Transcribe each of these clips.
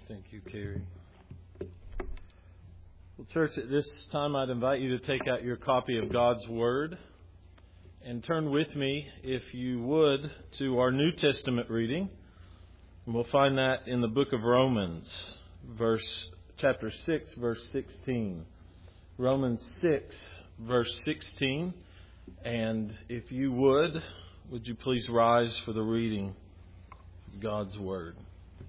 Thank you, Carrie. Well, church, at this time I'd invite you to take out your copy of God's Word and turn with me, if you would, to our New Testament reading. And we'll find that in the book of Romans, chapter 6, verse 16. Romans 6, verse 16. And if you would you please rise for the reading of God's Word.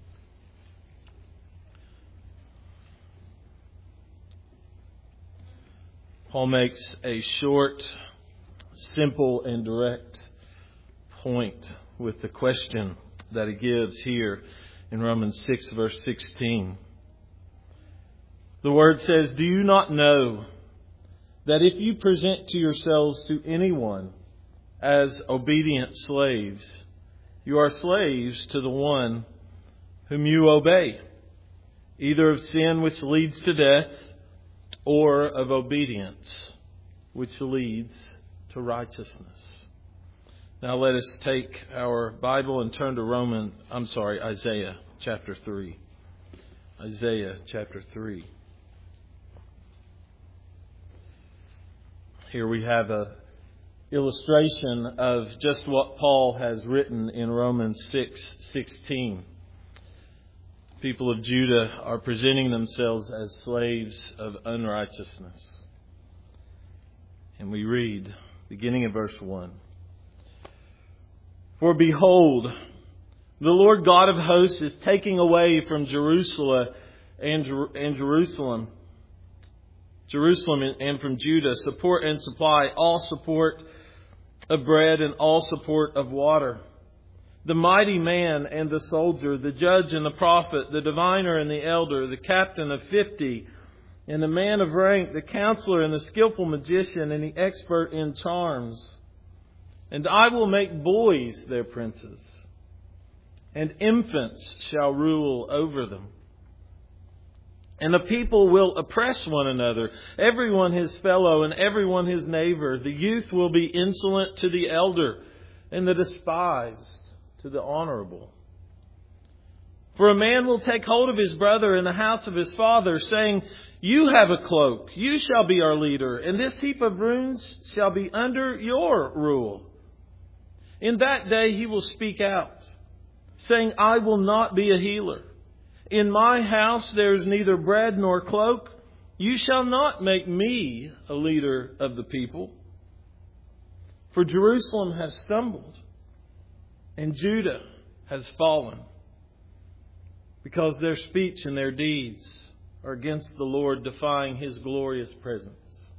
Paul makes a short, simple, and direct point with the question that he gives here in Romans 6, verse 16. The Word says, "Do you not know that if you present to yourselves to anyone as obedient slaves, you are slaves to the one whom you obey, either of sin which leads to death, or of obedience, which leads to righteousness." Now let us take our Bible and turn to Isaiah chapter 3. Isaiah chapter 3. Here we have an illustration of just what Paul has written in Romans 6:16. People of Judah are presenting themselves as slaves of unrighteousness. And we read, beginning in verse 1. "For behold, the Lord God of hosts is taking away from Jerusalem and from Judah support and supply, all support of bread and all support of water. The mighty man and the soldier, the judge and the prophet, the diviner and the elder, the captain of 50, and the man of rank, the counselor and the skillful magician and the expert in charms. And I will make boys their princes, and infants shall rule over them. And the people will oppress one another, everyone his fellow and everyone his neighbor. The youth will be insolent to the elder, and the despised to the honorable. For a man will take hold of his brother in the house of his father, saying, 'You have a cloak, you shall be our leader, and this heap of ruins shall be under your rule.' In that day he will speak out, saying, 'I will not be a healer. In my house there is neither bread nor cloak. You shall not make me a leader of the people. For Jerusalem has stumbled, and Judah has fallen, because their speech and their deeds are against the Lord, defying His glorious presence.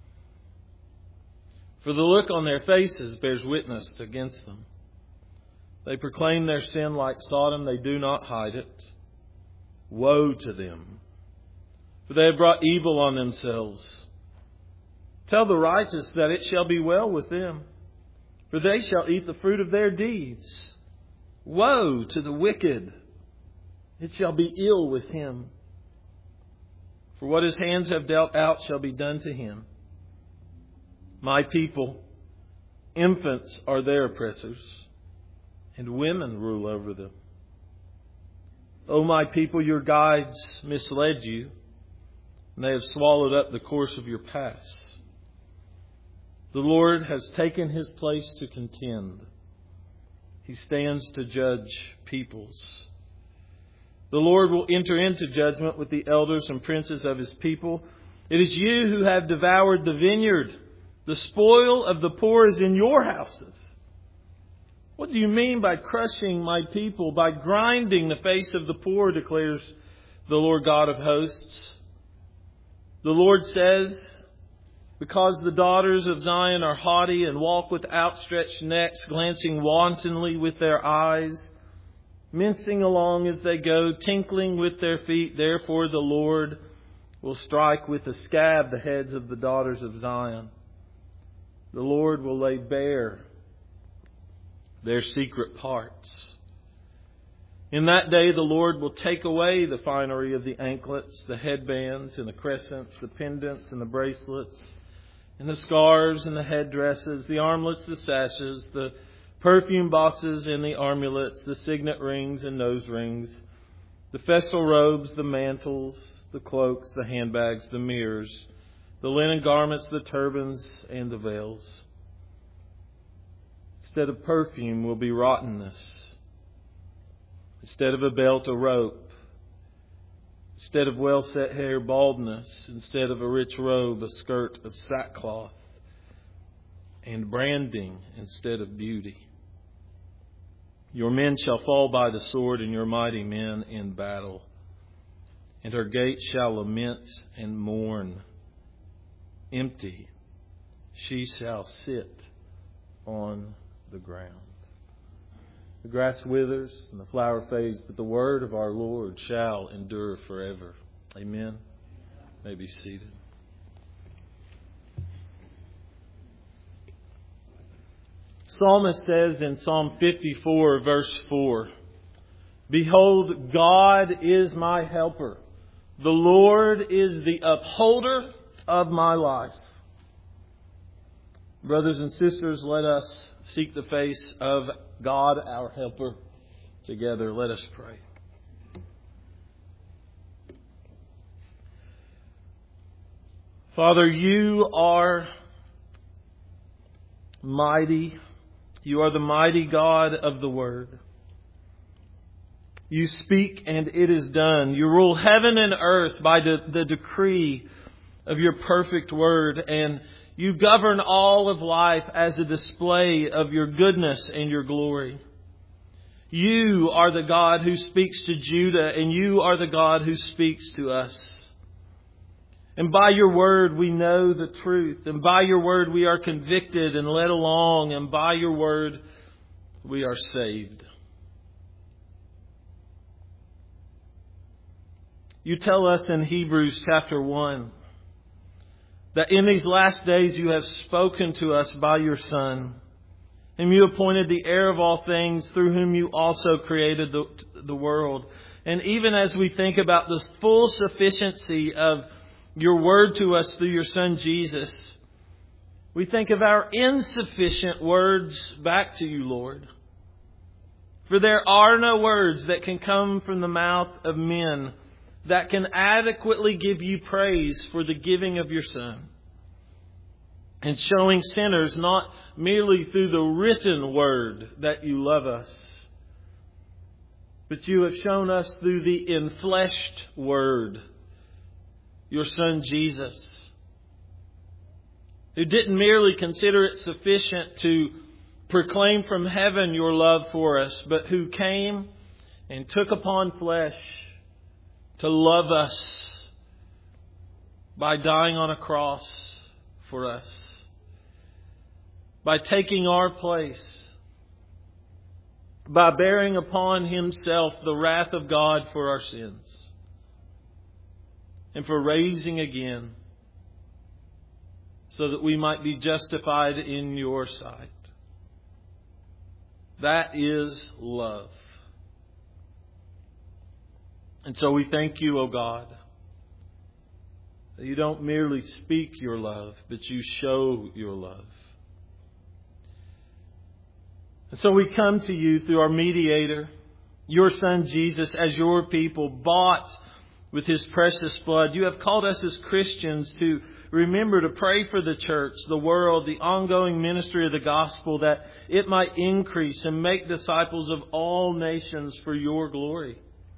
For the look on their faces bears witness against them. They proclaim their sin like Sodom, they do not hide it. Woe to them, for they have brought evil on themselves. Tell the righteous that it shall be well with them, for they shall eat the fruit of their deeds. Woe to the wicked, it shall be ill with him. For what his hands have dealt out shall be done to him. My people, infants are their oppressors, and women rule over them. O my people, your guides misled you, and they have swallowed up the course of your paths. The Lord has taken His place to contend. He stands to judge peoples. The Lord will enter into judgment with the elders and princes of His people. It is you who have devoured the vineyard. The spoil of the poor is in your houses. What do you mean by crushing my people, by grinding the face of the poor, declares the Lord God of hosts? The Lord says, because the daughters of Zion are haughty and walk with outstretched necks, glancing wantonly with their eyes, mincing along as they go, tinkling with their feet, therefore the Lord will strike with a scab the heads of the daughters of Zion. The Lord will lay bare their secret parts. In that day the Lord will take away the finery of the anklets, the headbands and the crescents, the pendants and the bracelets, and the scarves and the headdresses, the armlets, the sashes, the perfume boxes and the amulets, the signet rings and nose rings, the festal robes, the mantles, the cloaks, the handbags, the mirrors, the linen garments, the turbans, and the veils. Instead of perfume will be rottenness. Instead of a belt, a rope. Instead of well-set hair, baldness. Instead of a rich robe, a skirt of sackcloth. And branding instead of beauty. Your men shall fall by the sword, and your mighty men in battle. And her gates shall lament and mourn. Empty, she shall sit on the ground. The grass withers and the flower fades, but the word of our Lord shall endure forever. Amen. You may be seated. Psalmist says in Psalm 54, verse 4, "Behold, God is my helper. The Lord is the upholder of my life." Brothers and sisters, let us seek the face of God, our helper. Together, let us pray. Father, you are mighty. You are the mighty God of the Word. You speak and it is done. You rule heaven and earth by the decree of your perfect Word, and you govern all of life as a display of your goodness and your glory. You are the God who speaks to Judah, and you are the God who speaks to us. And by your word we know the truth, and by your word we are convicted and led along, and by your word we are saved. You tell us in Hebrews chapter 1 that in these last days you have spoken to us by your Son, whom you appointed the heir of all things, through whom you also created the world. And even as we think about the full sufficiency of your word to us through your Son Jesus, we think of our insufficient words back to you, Lord. For there are no words that can come from the mouth of men that can adequately give you praise for the giving of your Son, and showing sinners not merely through the written word that you love us, but you have shown us through the enfleshed word, your Son Jesus, who didn't merely consider it sufficient to proclaim from heaven your love for us, but who came and took upon flesh to love us by dying on a cross for us, by taking our place, by bearing upon himself the wrath of God for our sins, and for raising again so that we might be justified in your sight. That is love. And so we thank you, O God, that you don't merely speak your love, but you show your love. And so we come to you through our mediator, your Son Jesus, as your people, bought with his precious blood. You have called us as Christians to remember to pray for the church, the world, the ongoing ministry of the gospel, that it might increase and make disciples of all nations for your glory.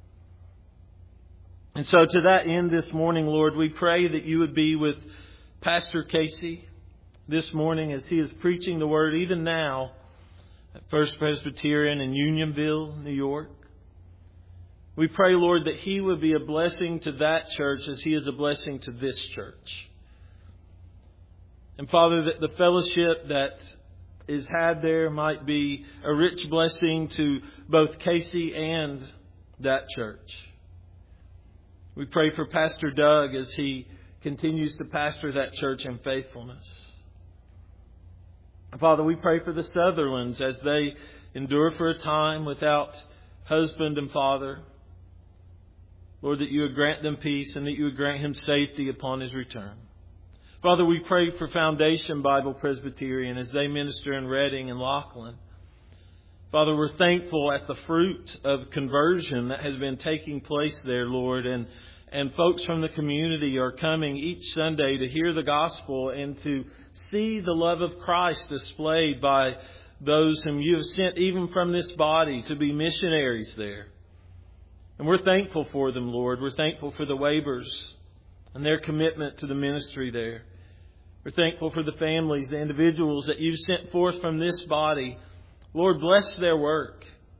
And so to that end this morning, Lord, we pray that you would be with Pastor Casey this morning as he is preaching the word, even now at First Presbyterian in Unionville, New York. We pray, Lord, that he would be a blessing to that church as he is a blessing to this church. And Father, that the fellowship that is had there might be a rich blessing to both Casey and that church. We pray for Pastor Doug as he continues to pastor that church in faithfulness. Father, we pray for the Sutherlands as they endure for a time without husband and father. Lord, that you would grant them peace and that you would grant him safety upon his return. Father, we pray for Foundation Bible Presbyterian as they minister in Reading and Laughlin. Father, we're thankful at the fruit of conversion that has been taking place there, Lord. And folks from the community are coming each Sunday to hear the gospel and to see the love of Christ displayed by those whom you have sent even from this body to be missionaries there. And we're thankful for them, Lord. We're thankful for the Webers and their commitment to the ministry there. We're thankful for the families, the individuals that you've sent forth from this body. Lord, bless their work.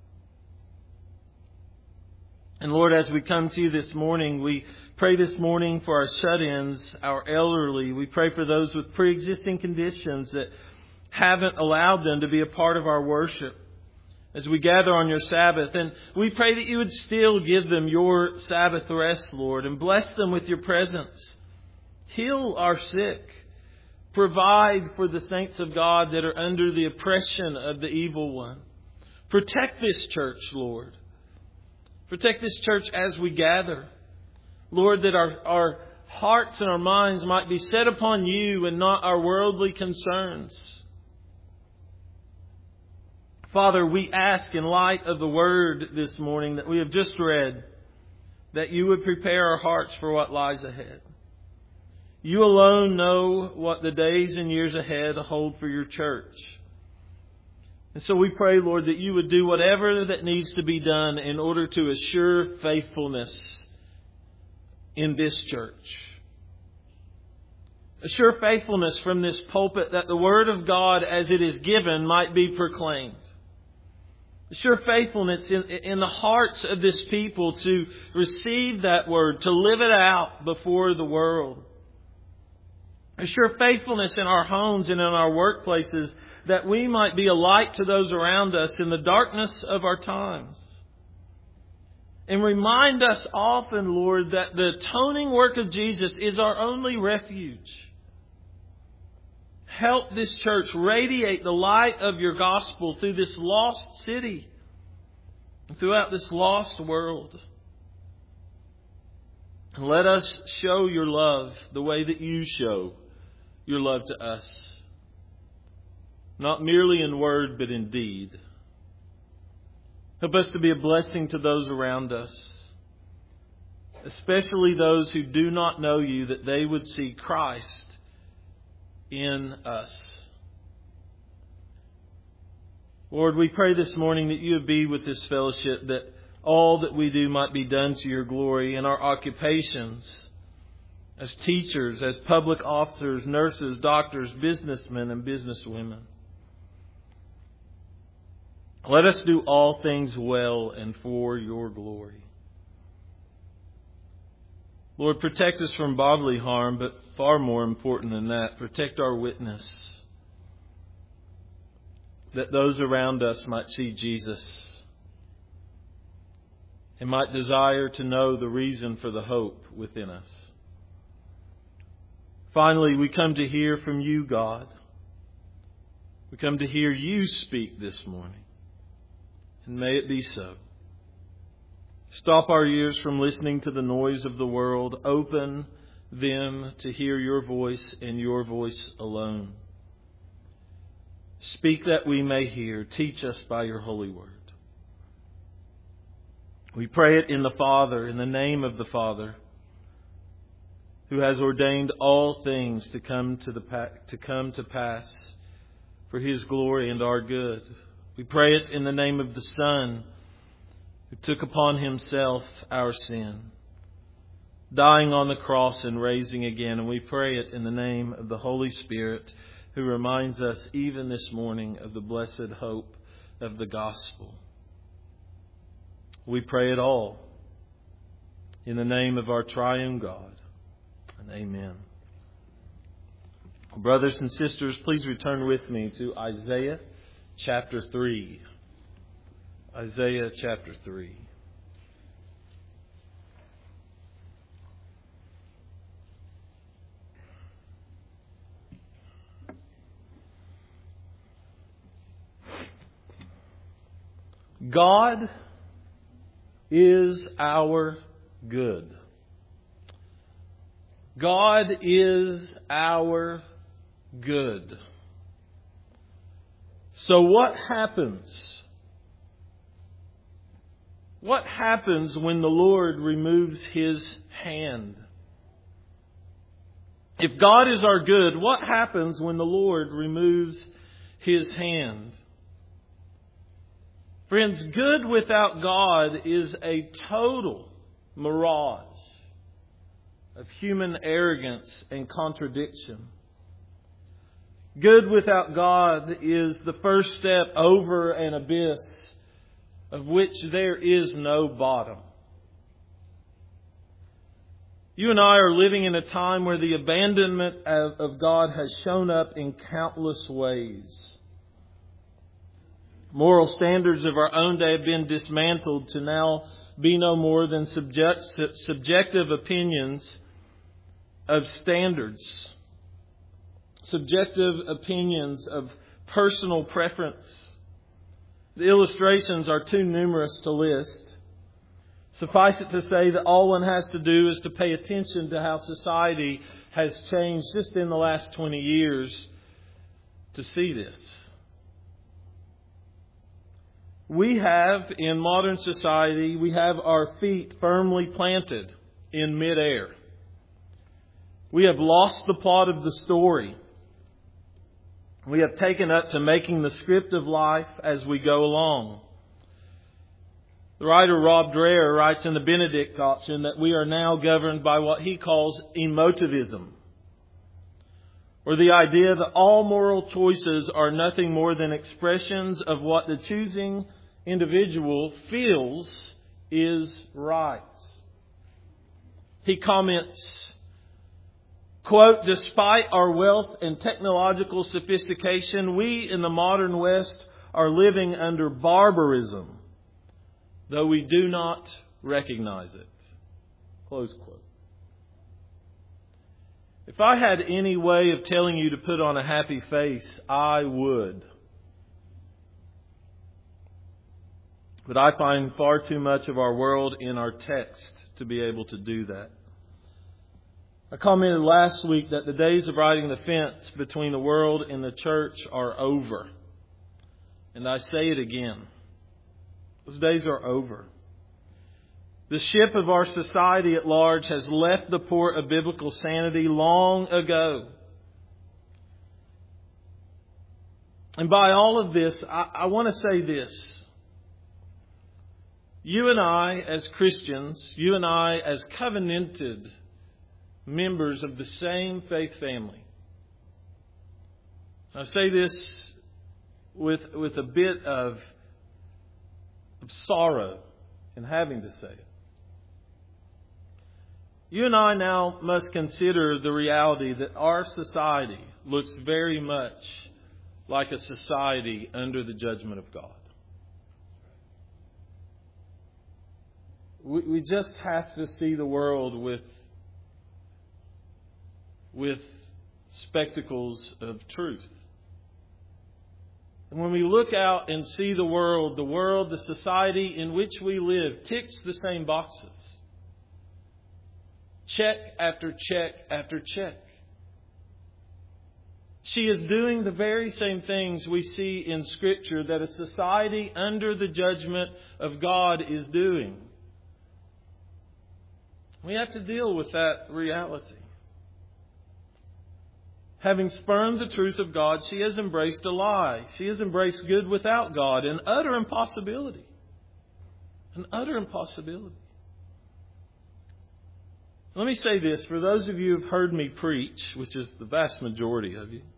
And Lord, as we come to you this morning, we pray this morning for our shut-ins, our elderly. We pray for those with pre-existing conditions that haven't allowed them to be a part of our worship as we gather on your Sabbath. And we pray that you would still give them your Sabbath rest, Lord, and bless them with your presence. Heal our sick. Provide for the saints of God that are under the oppression of the evil one. Protect this church, Lord. Protect this church as we gather. Lord, that our hearts and our minds might be set upon you and not our worldly concerns. Father, we ask in light of the word this morning that we have just read, that you would prepare our hearts for what lies ahead. You alone know what the days and years ahead hold for your church. And so we pray, Lord, that you would do whatever that needs to be done in order to assure faithfulness in this church. Assure faithfulness from this pulpit that the Word of God as it is given might be proclaimed. Assure faithfulness in the hearts of this people to receive that Word, to live it out before the world. Assure faithfulness in our homes and in our workplaces that we might be a light to those around us in the darkness of our times. And remind us often, Lord, that the atoning work of Jesus is our only refuge. Help this church radiate the light of your gospel through this lost city and throughout this lost world. And let us show your love the way that you show your love to us. Not merely in word, but in deed. Help us to be a blessing to those around us, especially those who do not know you, that they would see Christ in us. Lord, we pray this morning that you would be with this fellowship, that all that we do might be done to your glory in our occupations, as teachers, as public officers, nurses, doctors, businessmen, and businesswomen. Let us do all things well and for your glory. Lord, protect us from bodily harm, but far more important than that, protect our witness, that those around us might see Jesus and might desire to know the reason for the hope within us. Finally, we come to hear from you, God. We come to hear you speak this morning. And may it be so. Stop our ears from listening to the noise of the world. Open them to hear your voice and your voice alone. Speak that we may hear. Teach us by your holy word. We pray it in the Father, in the name of the Father, who has ordained all things to come to pass for his glory and our good. We pray it in the name of the Son, who took upon himself our sin, dying on the cross and raising again. And we pray it in the name of the Holy Spirit, who reminds us even this morning of the blessed hope of the gospel. We pray it all in the name of our triune God. And amen. Brothers and sisters, please return with me to Isaiah chapter 3. Isaiah chapter 3. God is our good. God is our good. So what happens What happens when the Lord removes His hand? If God is our good, what happens when the Lord removes His hand? Friends, good without God is a total mirage of human arrogance and contradiction. Good without God is the first step over an abyss of which there is no bottom. You and I are living in a time where the abandonment of God has shown up in countless ways. Moral standards of our own day have been dismantled to now be no more than subjective opinions of standards. Subjective opinions of personal preference. The illustrations are too numerous to list. Suffice it to say that all one has to do is to pay attention to how society has changed just in the last 20 years to see this. We have, in modern society, we have our feet firmly planted in midair. We have lost the plot of the story. We have taken up to making the script of life as we go along. The writer Rob Dreher writes in the Benedict option that we are now governed by what he calls emotivism, or the idea that all moral choices are nothing more than expressions of what the choosing individual feels is right. He comments, quote, "Despite our wealth and technological sophistication, we in the modern West are living under barbarism, though we do not recognize it." Close quote. If I had any way of telling you to put on a happy face, I would. But I find far too much of our world in our text to be able to do that. I commented last week that the days of riding the fence between the world and the church are over. And I say it again. Those days are over. The ship of our society at large has left the port of biblical sanity long ago. And by all of this, I want to say this. You and I as Christians, you and I as covenanted members of the same faith family. I say this with a bit of sorrow in having to say it. You and I now must consider the reality that our society looks very much like a society under the judgment of God. We just have to see the world with spectacles of truth. And when we look out and see the world, the society in which we live ticks the same boxes. Check after check after check. She is doing the very same things we see in Scripture that a society under the judgment of God is doing. We have to deal with that reality. Having spurned the truth of God, she has embraced a lie. She has embraced good without God, an utter impossibility. An utter impossibility. Let me say this, for those of you who have heard me preach, which is the vast majority of you,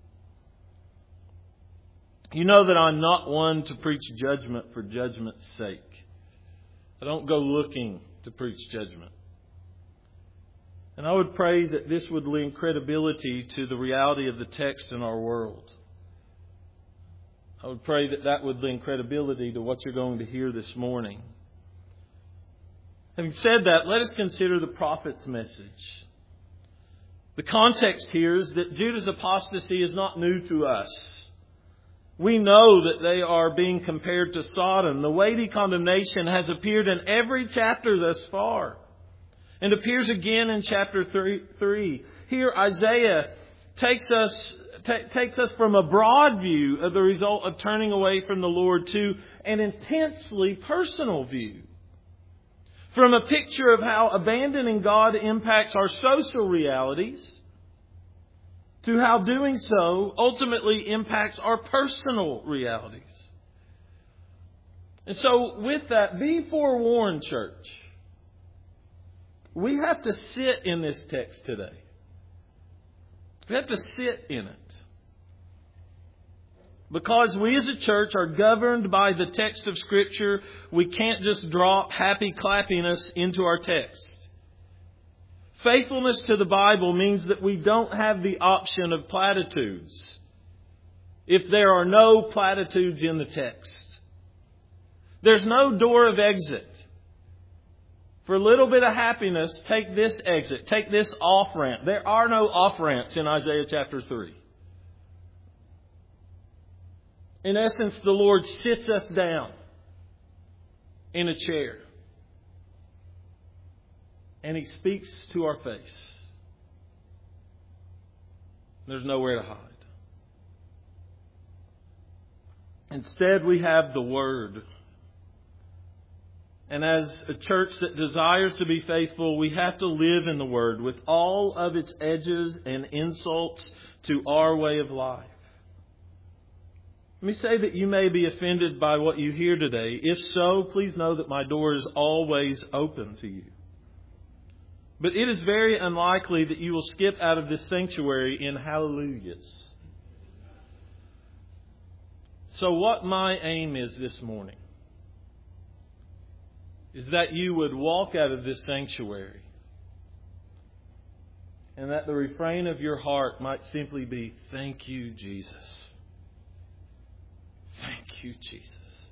you know that I'm not one to preach judgment for judgment's sake. I don't go looking to preach judgment. And I would pray that this would lend credibility to the reality of the text in our world. I would pray that that would lend credibility to what you're going to hear this morning. Having said that, let us consider the prophet's message. The context here is that Judah's apostasy is not new to us. We know that they are being compared to Sodom. The weighty condemnation has appeared in every chapter thus far, and appears again in chapter 3. Here Isaiah takes us from a broad view of the result of turning away from the Lord to an intensely personal view From a picture of how abandoning God impacts our social realities to how doing so ultimately impacts our personal realities. And so with that, be forewarned, church. We have to sit in this text today. We have to sit in it. Because we as a church are governed by the text of Scripture, we can't just drop happy clappiness into our text. Faithfulness to the Bible means that we don't have the option of platitudes if there are no platitudes in the text. There's no door of exit. For a little bit of happiness, take this exit, take this off-ramp. There are no off-ramps in Isaiah chapter 3. In essence, the Lord sits us down in a chair and He speaks to our face. There's nowhere to hide. Instead, we have the Word. And as a church that desires to be faithful, we have to live in the Word with all of its edges and insults to our way of life. Let me say that you may be offended by what you hear today. If so, please know that my door is always open to you. But it is very unlikely that you will skip out of this sanctuary in hallelujahs. So what my aim is this morning is that you would walk out of this sanctuary and that the refrain of your heart might simply be, "Thank you, Jesus. Thank you, Jesus."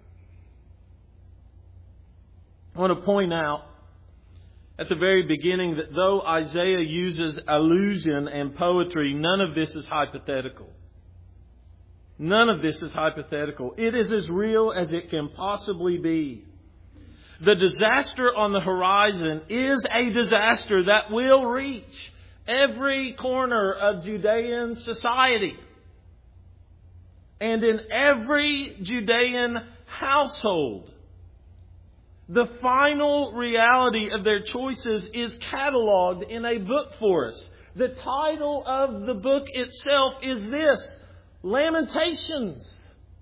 I want to point out at the very beginning that though Isaiah uses allusion and poetry, none of this is hypothetical. None of this is hypothetical. It is as real as it can possibly be. The disaster on the horizon is a disaster that will reach every corner of Judean society. And in every Judean household, the final reality of their choices is cataloged in a book for us. The title of the book itself is this: Lamentations.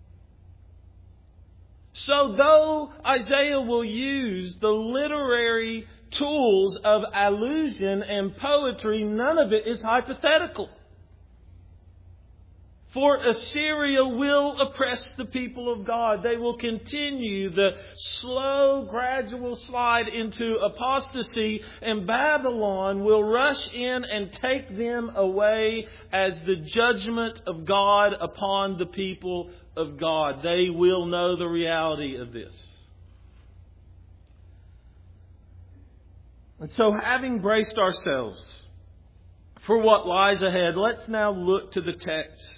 So though Isaiah will use the literary tools of allusion and poetry, none of it is hypothetical. For Assyria will oppress the people of God. They will continue the slow, gradual slide into apostasy, and Babylon will rush in and take them away as the judgment of God upon the people of God. They will know the reality of this. And so, having braced ourselves for what lies ahead, let's now look to the text.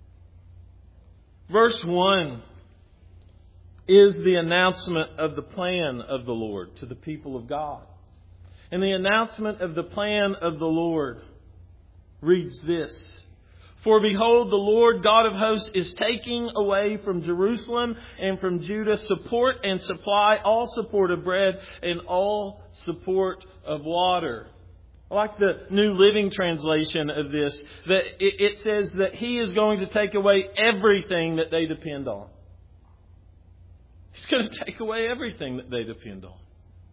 Verse 1 is the announcement of the plan of the Lord to the people of God. And the announcement of the plan of the Lord reads this: "For behold, the Lord God of hosts is taking away from Jerusalem and from Judah support and supply, all support of bread and all support of water." I like the New Living Translation of this, that it says that He is going to take away everything that they depend on. He's going to take away everything that they depend on.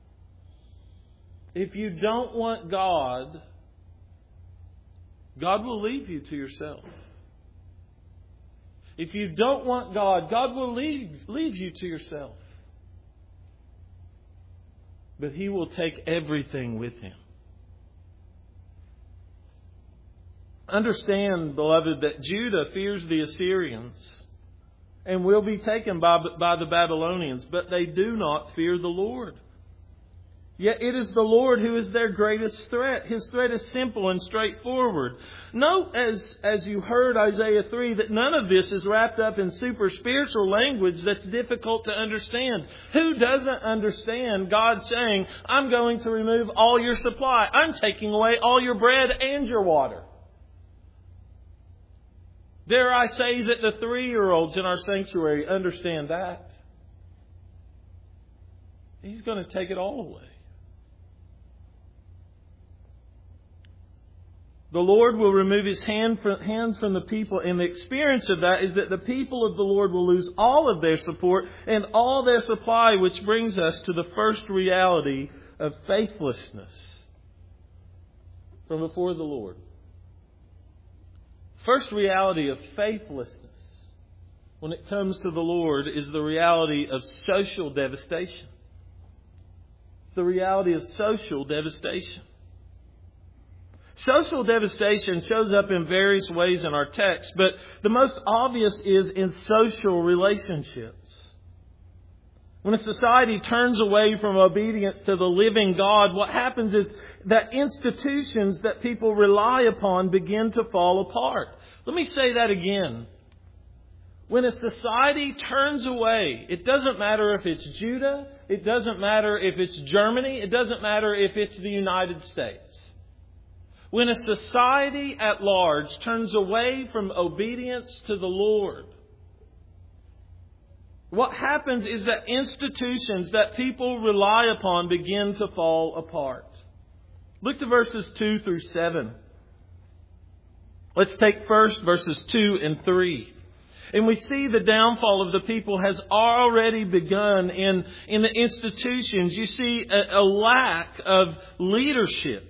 If you don't want God, God will leave you to yourself. If you don't want God, God will leave you to yourself. But He will take everything with Him. Understand, beloved, that Judah fears the Assyrians and will be taken by the Babylonians, but they do not fear the Lord. Yet it is the Lord who is their greatest threat. His threat is simple and straightforward. Note, as you heard Isaiah 3, that none of this is wrapped up in super spiritual language that's difficult to understand. Who doesn't understand God saying, "I'm going to remove all your supply. I'm taking away all your bread and your water"? Dare I say that the 3-year-olds in our sanctuary understand that? He's going to take it all away. The Lord will remove His hands from the people, and the experience of that is that the people of the Lord will lose all of their support and all their supply, which brings us to the first reality of faithlessness from before the Lord. First reality of faithlessness when it comes to the Lord is the reality of social devastation. It's the reality of social devastation. Social devastation shows up in various ways in our text, but the most obvious is in social relationships. When a society turns away from obedience to the living God, what happens is that institutions that people rely upon begin to fall apart. Let me say that again. When a society turns away, it doesn't matter if it's Judah, it doesn't matter if it's Germany, it doesn't matter if it's the United States. When a society at large turns away from obedience to the Lord, what happens is that institutions that people rely upon begin to fall apart. Look to verses 2 through 7. Let's take first verses 2 and 3. And we see the downfall of the people has already begun in the institutions. You see a lack of leadership.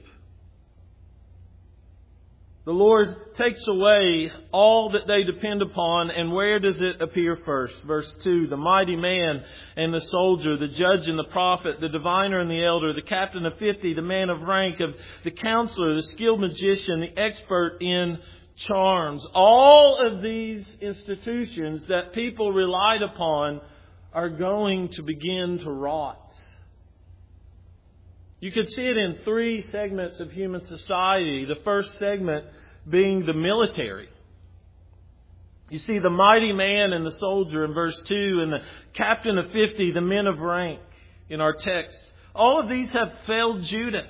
The Lord takes away all that they depend upon, and where does it appear first? Verse 2, the mighty man and the soldier, the judge and the prophet, the diviner and the elder, the captain of 50, the man of rank, of the counselor, the skilled magician, the expert in charms. All of these institutions that people relied upon are going to begin to rot. You could see it in three segments of human society. The first segment being the military. You see the mighty man and the soldier in verse 2 and the captain of 50, the men of rank in our text. All of these have failed Judah.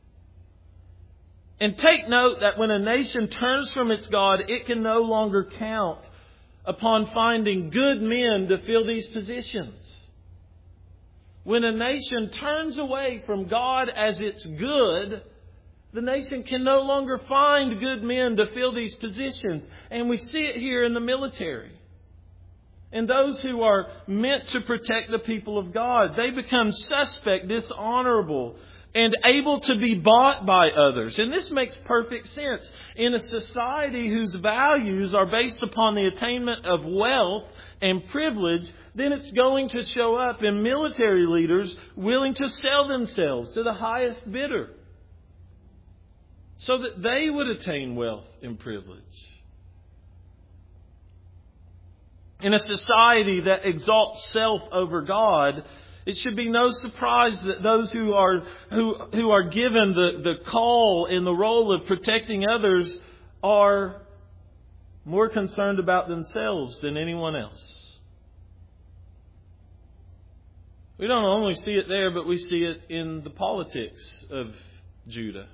And take note that when a nation turns from its God, it can no longer count upon finding good men to fill these positions. When a nation turns away from God as its good, the nation can no longer find good men to fill these positions. And we see it here in the military. And those who are meant to protect the people of God, they become suspect, dishonorable, and able to be bought by others. And this makes perfect sense. In a society whose values are based upon the attainment of wealth and privilege, then it's going to show up in military leaders willing to sell themselves to the highest bidder so that they would attain wealth and privilege. In a society that exalts self over God, it should be no surprise that those who are given the call in the role of protecting others are more concerned about themselves than anyone else. We don't only see it there, but we see it in the politics of Judah.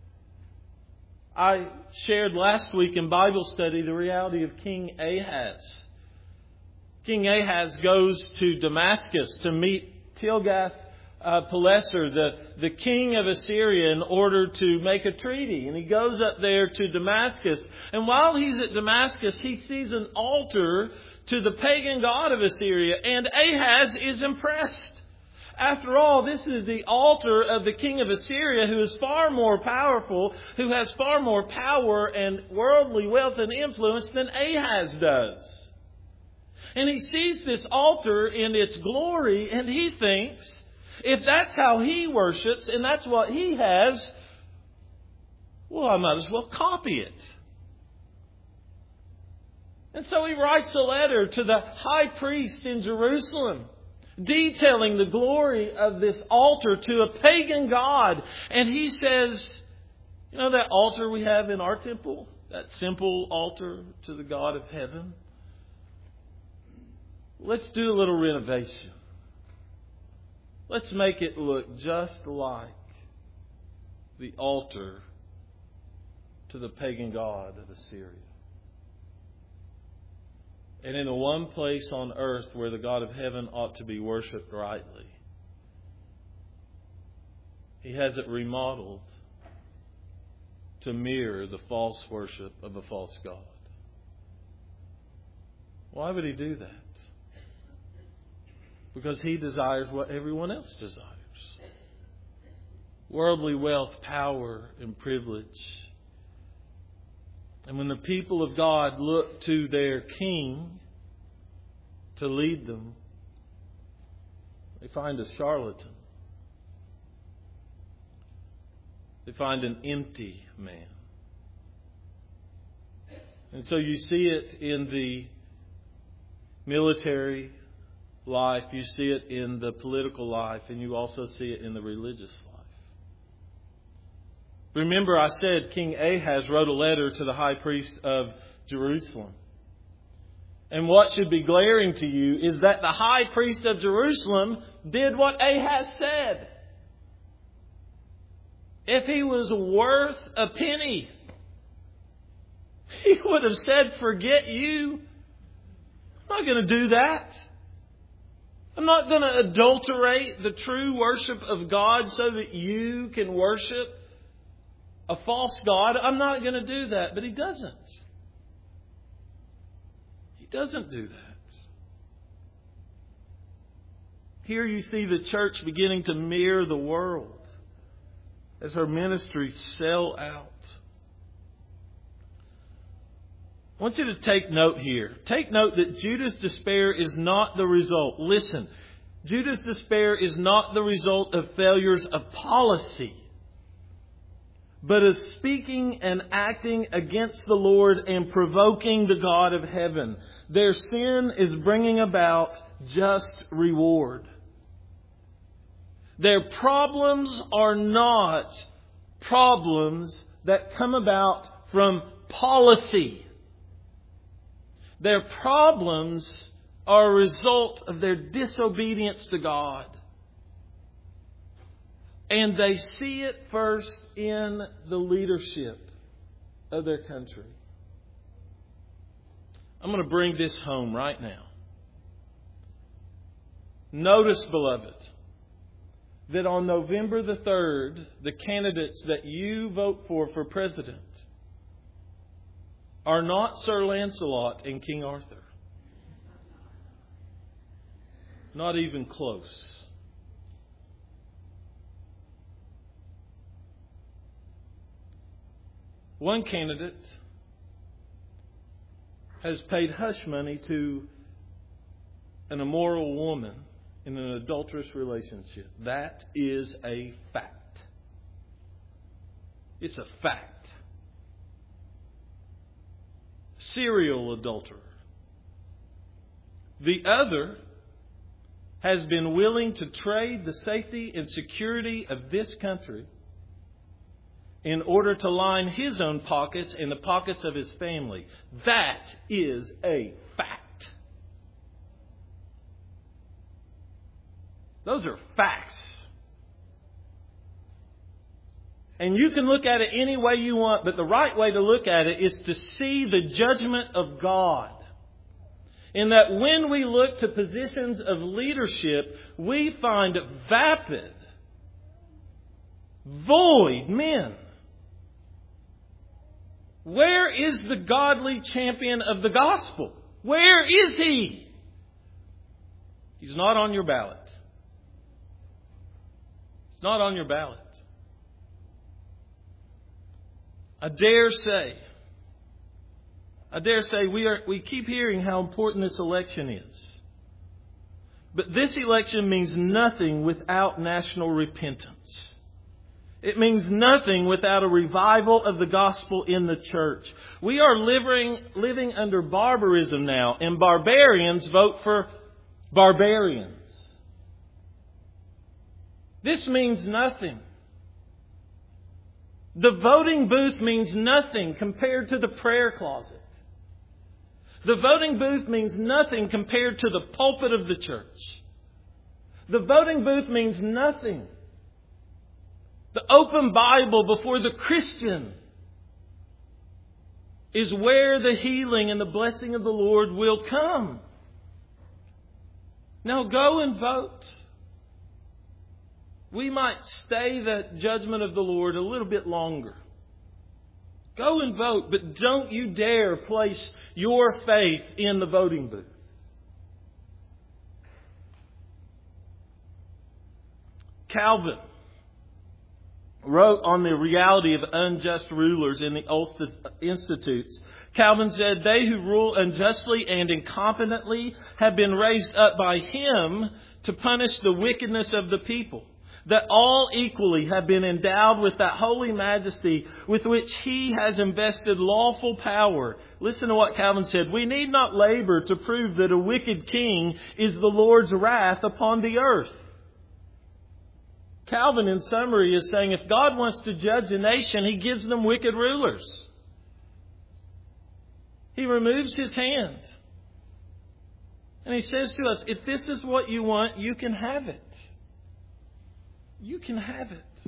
I shared last week in Bible study the reality of King Ahaz. King Ahaz goes to Damascus to meet Tiglath-Pileser, the king of Assyria, in order to make a treaty. And he goes up there to Damascus. And while he's at Damascus, he sees an altar to the pagan god of Assyria. And Ahaz is impressed. After all, this is the altar of the king of Assyria, who is far more powerful, who has far more power and worldly wealth and influence than Ahaz does. And he sees this altar in its glory, and he thinks, if that's how he worships and that's what he has, well, I might as well copy it. And so he writes a letter to the high priest in Jerusalem, detailing the glory of this altar to a pagan god. And he says, you know that altar we have in our temple? That simple altar to the God of heaven? Let's do a little renovation. Let's make it look just like the altar to the pagan god of Assyria. And in the one place on earth where the God of heaven ought to be worshipped rightly, He has it remodeled to mirror the false worship of a false god. Why would He do that? Because He desires what everyone else desires. Worldly wealth, power, and privilege. And when the people of God look to their king to lead them, they find a charlatan. They find an empty man. And so you see it in the military life, you see it in the political life, and you also see it in the religious life. Remember, I said King Ahaz wrote a letter to the high priest of Jerusalem. And what should be glaring to you is that the high priest of Jerusalem did what Ahaz said. If he was worth a penny, he would have said, "Forget you. I'm not going to do that. I'm not going to adulterate the true worship of God so that you can worship a false god. I'm not going to do that." But he doesn't. He doesn't do that. Here you see the church beginning to mirror the world as her ministries sell out. I want you to take note here. Take note that Judah's despair is not the result. Listen, Judah's despair is not the result of failures of policy, but of speaking and acting against the Lord and provoking the God of heaven. Their sin is bringing about just reward. Their problems are not problems that come about from policy. Their problems are a result of their disobedience to God. And they see it first in the leadership of their country. I'm going to bring this home right now. Notice, beloved, that on November the 3rd, the candidates that you vote for president are not Sir Lancelot and King Arthur. Not even close. One candidate has paid hush money to an immoral woman in an adulterous relationship. That is a fact. It's a fact. Serial adulterer. The other has been willing to trade the safety and security of this country in order to line his own pockets and the pockets of his family. That is a fact. Those are facts. And you can look at it any way you want, but the right way to look at it is to see the judgment of God. In that when we look to positions of leadership, we find vapid, void men. Where is the godly champion of the gospel? Where is he? He's not on your ballot. It's not on your ballot. I dare say we keep hearing how important this election is. But this election means nothing without national repentance. It means nothing without a revival of the gospel in the church. We are living under barbarism now, and barbarians vote for barbarians. This means nothing. The voting booth means nothing compared to the prayer closet. The voting booth means nothing compared to the pulpit of the church. The voting booth means nothing. The open Bible before the Christian is where the healing and the blessing of the Lord will come. Now go and vote. we might stay the judgment of the Lord a little bit longer. Go and vote, but don't you dare place your faith in the voting booth. Calvin wrote on the reality of unjust rulers in the Ulster Institutes. Calvin said, "They who rule unjustly and incompetently have been raised up by him to punish the wickedness of the people, that all equally have been endowed with that holy majesty with which he has invested lawful power." Listen to what Calvin said. "We need not labor to prove that a wicked king is the Lord's wrath upon the earth." Calvin, in summary, is saying if God wants to judge a nation, He gives them wicked rulers. He removes His hand. And He says to us, if this is what you want, you can have it. You can have it.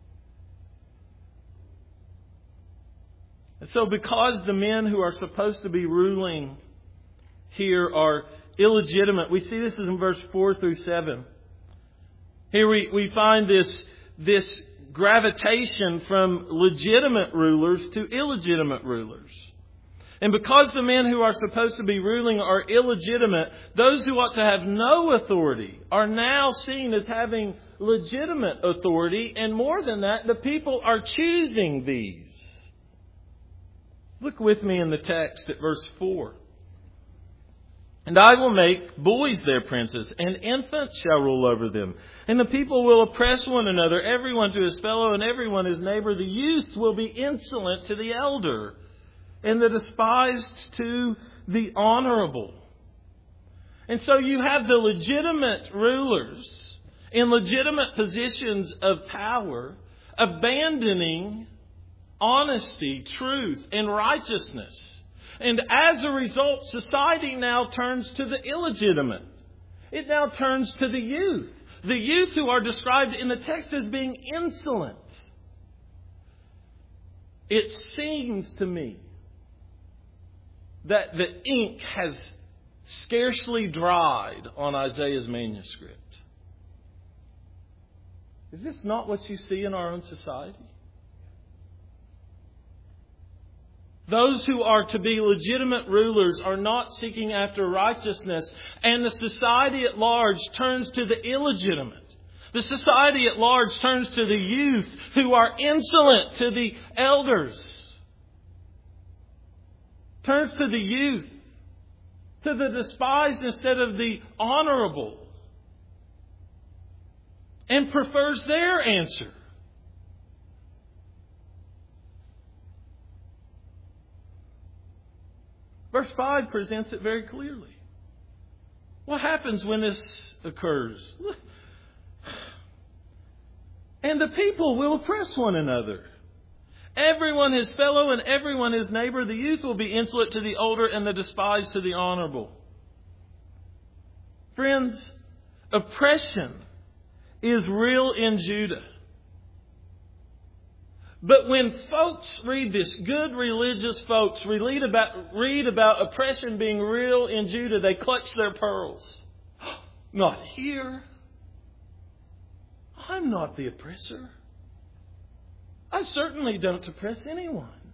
And so because the men who are supposed to be ruling here are illegitimate, we see this is in verse 4 through 7. Here we find this gravitation from legitimate rulers to illegitimate rulers. And because the men who are supposed to be ruling are illegitimate, those who ought to have no authority are now seen as having legitimate authority. And more than that, the people are choosing these. Look with me in the text at verse 4. "And I will make boys their princes, and infants shall rule over them. And the people will oppress one another, everyone to his fellow, and everyone his neighbor. The youth will be insolent to the elder, and the despised to the honorable." And so you have the legitimate rulers in legitimate positions of power abandoning honesty, truth, and righteousness. And as a result, society now turns to the illegitimate. It now turns to the youth. The youth who are described in the text as being insolent. It seems to me that the ink has scarcely dried on Isaiah's manuscript. Is this not what you see in our own society? Those who are to be legitimate rulers are not seeking after righteousness, and the society at large turns to the illegitimate. The society at large turns to the youth who are insolent to the elders. Turns to the youth, to the despised instead of the honorable, and prefers their answer. Verse 5 presents it very clearly. What happens when this occurs? "And the people will oppress one another. Everyone his fellow and everyone his neighbor. The youth will be insolent to the older and the despised to the honorable." Friends, oppression is real in Judah. But when folks read this, good religious folks read about oppression being real in Judah, they clutch their pearls. Not here. I'm not the oppressor. I certainly don't oppress anyone.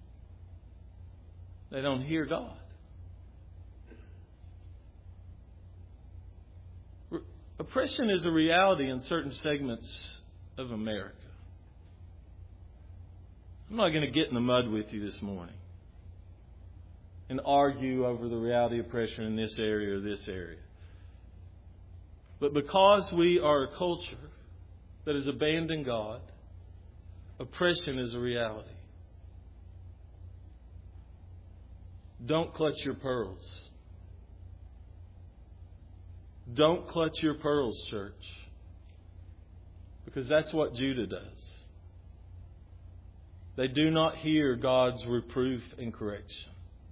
They don't hear God. Oppression is a reality in certain segments of America. I'm not going to get in the mud with you this morning and argue over the reality of oppression in this area or this area. But because we are a culture that has abandoned God, oppression is a reality. Don't clutch your pearls. Don't clutch your pearls, church. Because that's what Judah does. They do not hear God's reproof and correction.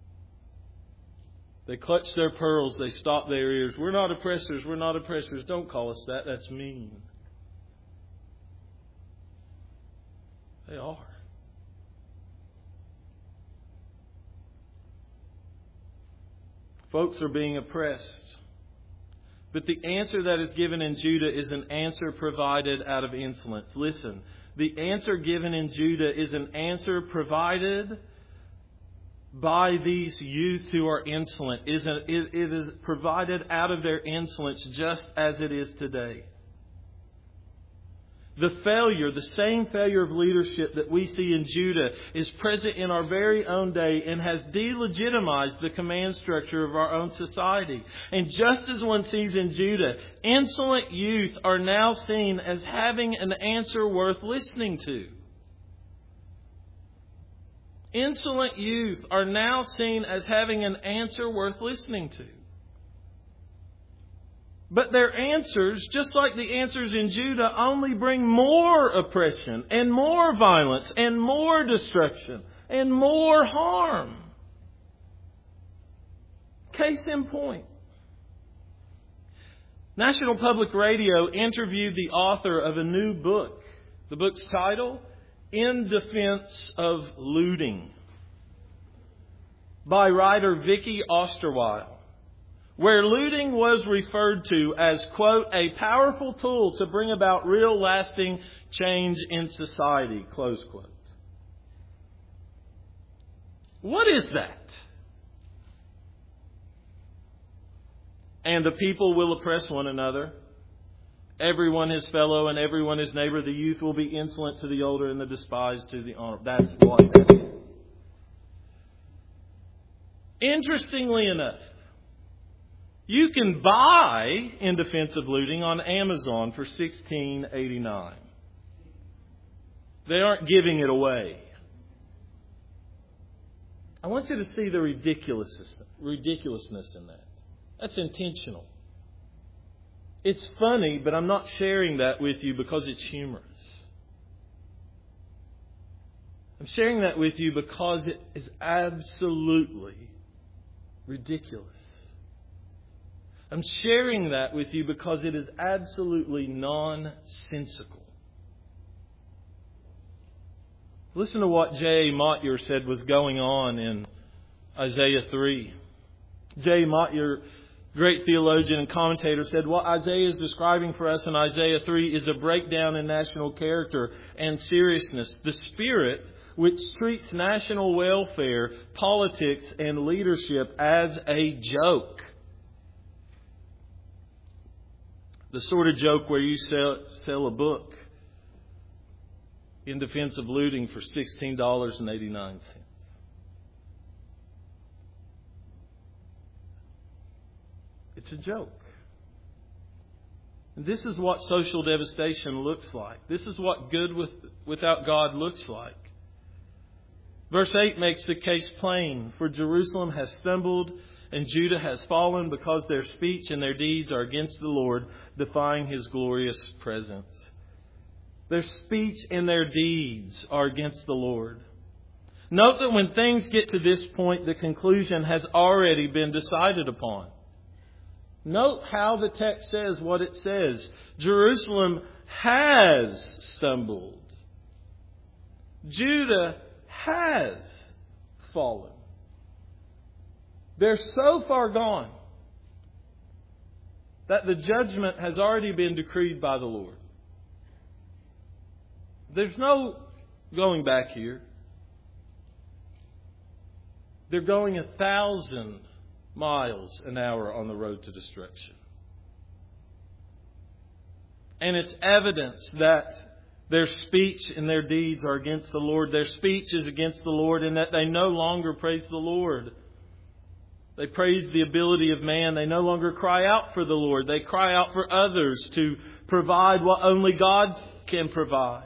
They clutch their pearls. They stop their ears. We're not oppressors. We're not oppressors. Don't call us that. That's mean. They are. Folks are being oppressed But the answer that is given in Judah is an answer provided out of insolence. Listen, the answer given in Judah is an answer provided by these youth who are insolent. It is provided out of their insolence just as it is today. The same failure of leadership that we see in Judah is present in our very own day and has delegitimized the command structure of our own society. And just as one sees in Judah, insolent youth are now seen as having an answer worth listening to. Insolent youth are now seen as having an answer worth listening to. But their answers, just like the answers in Judah, only bring more oppression and more violence and more destruction and more harm. Case in point. National Public Radio interviewed the author of a new book. The book's title, In Defense of Looting, by writer Vicky Osterweil, where looting was referred to as, quote, a powerful tool to bring about real lasting change in society, close quote. What is that? And the people will oppress one another. Everyone his fellow and everyone his neighbor. The youth will be insolent to the older and the despised to the honorable. That's what that is. Interestingly enough, you can buy In Defense of Looting on Amazon for $16.89. They aren't giving it away. I want you to see the ridiculousness in that. That's intentional. It's funny, but I'm not sharing that with you because it's humorous. I'm sharing that with you because it is absolutely ridiculous. I'm sharing that with you because it is absolutely nonsensical. Listen to what J. Motyer said was going on in Isaiah 3. J. Motyer, great theologian and commentator, said what Isaiah is describing for us in Isaiah 3 is a breakdown in national character and seriousness. The spirit which treats national welfare, politics, and leadership as a joke. The sort of joke where you sell a book, In Defense of Looting, for $16.89. It's a joke. And this is what social devastation looks like. This is what good without God looks like. Verse 8 makes the case plain. For Jerusalem has stumbled and Judah has fallen because their speech and their deeds are against the Lord, defying His glorious presence. Their speech and their deeds are against the Lord. Note that when things get to this point, the conclusion has already been decided upon. Note how the text says what it says. Jerusalem has stumbled. Judah has fallen. They're so far gone that the judgment has already been decreed by the Lord. There's no going back here. They're going 1,000 miles an hour on the road to destruction. And it's evidence that their speech and their deeds are against the Lord. Their speech is against the Lord in that they no longer praise the Lord. They praise the ability of man. They no longer cry out for the Lord. They cry out for others to provide what only God can provide.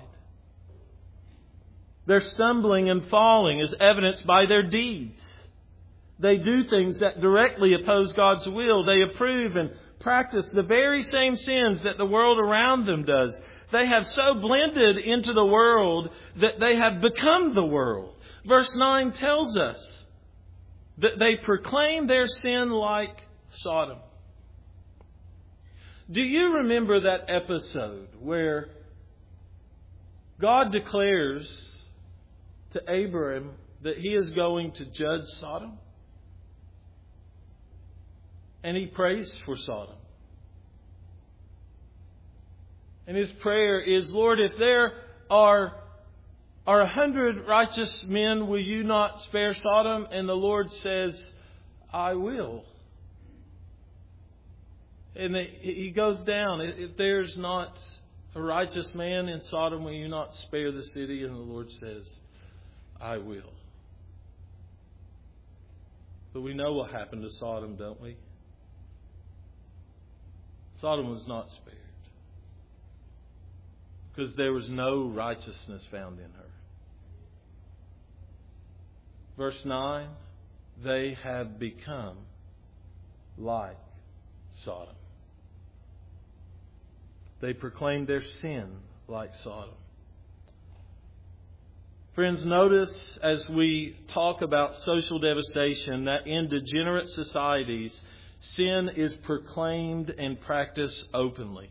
Their stumbling and falling is evidenced by their deeds. They do things that directly oppose God's will. They approve and practice the very same sins that the world around them does. They have so blended into the world that they have become the world. Verse 9 tells us that they proclaim their sin like Sodom. Do you remember that episode where God declares to Abraham that He is going to judge Sodom? And He prays for Sodom. And his prayer is, Lord, if there are 100 righteous men, will you not spare Sodom? And the Lord says, I will. And he goes down. If there's not a righteous man in Sodom, will you not spare the city? And the Lord says, I will. But we know what happened to Sodom, don't we? Sodom was not spared, because there was no righteousness found in her. Verse 9, they have become like Sodom. They proclaim their sin like Sodom. Friends, notice as we talk about social devastation that in degenerate societies, sin is proclaimed and practiced openly.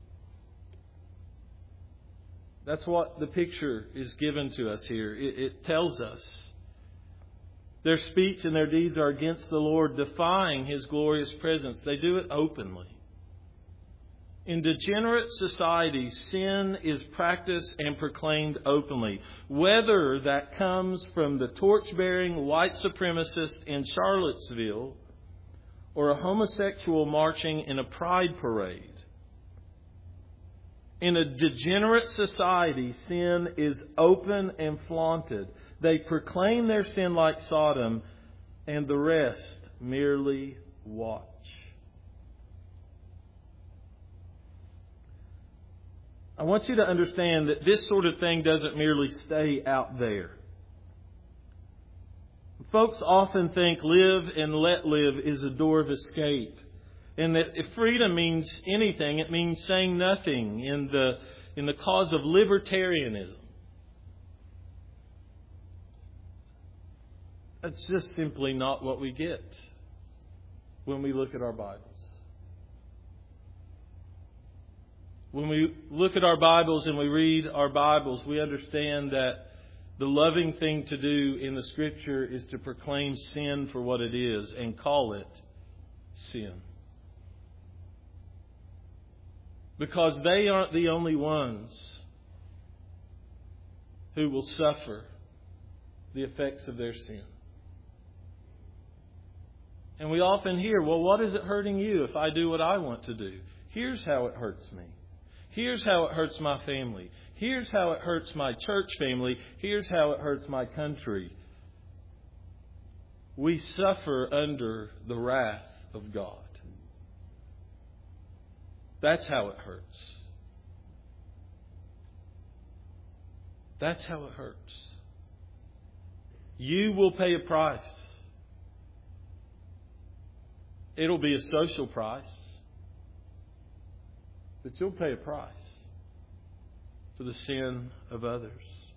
That's what the picture is given to us here. It tells us their speech and their deeds are against the Lord, defying His glorious presence. They do it openly. In degenerate societies, sin is practiced and proclaimed openly. Whether that comes from the torch-bearing white supremacist in Charlottesville or a homosexual marching in a pride parade. In a degenerate society, sin is open and flaunted. They proclaim their sin like Sodom, and the rest merely watch. I want you to understand that this sort of thing doesn't merely stay out there. Folks often think live and let live is a door of escape. And that if freedom means anything, it means saying nothing in the cause of libertarianism. That's just simply not what we get when we look at our Bibles. When we look at our Bibles and we read our Bibles, we understand that the loving thing to do in the Scripture is to proclaim sin for what it is and call it sin. Because they aren't the only ones who will suffer the effects of their sin. And we often hear, well, what is it hurting you if I do what I want to do? Here's how it hurts me. Here's how it hurts my family. Here's how it hurts my church family. Here's how it hurts my country. We suffer under the wrath of God. That's how it hurts. That's how it hurts. You will pay a price. It'll be a social price. But you'll pay a price for the sin of others.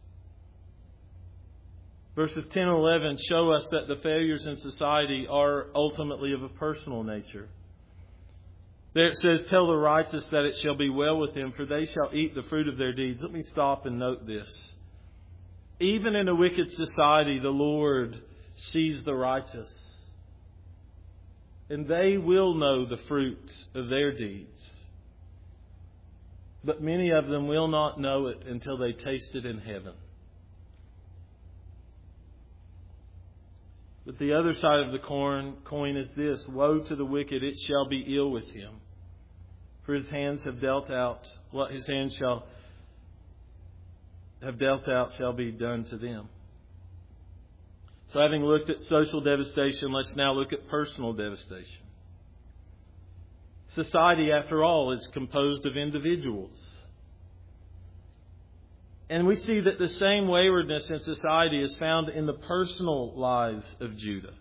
Verses 10 and 11 show us that the failures in society are ultimately of a personal nature. There it says, tell the righteous that it shall be well with them, for they shall eat the fruit of their deeds. Let me stop and note this. Even in a wicked society, the Lord sees the righteous. And they will know the fruit of their deeds. But many of them will not know it until they taste it in heaven. But the other side of the coin is this. Woe to the wicked, it shall be ill with him. For his hands have dealt out. What his hands shall have dealt out shall be done to them. So having looked at social devastation, let's now look at personal devastation. Society, after all, is composed of individuals. And we see that the same waywardness in society is found in the personal lives of Judah.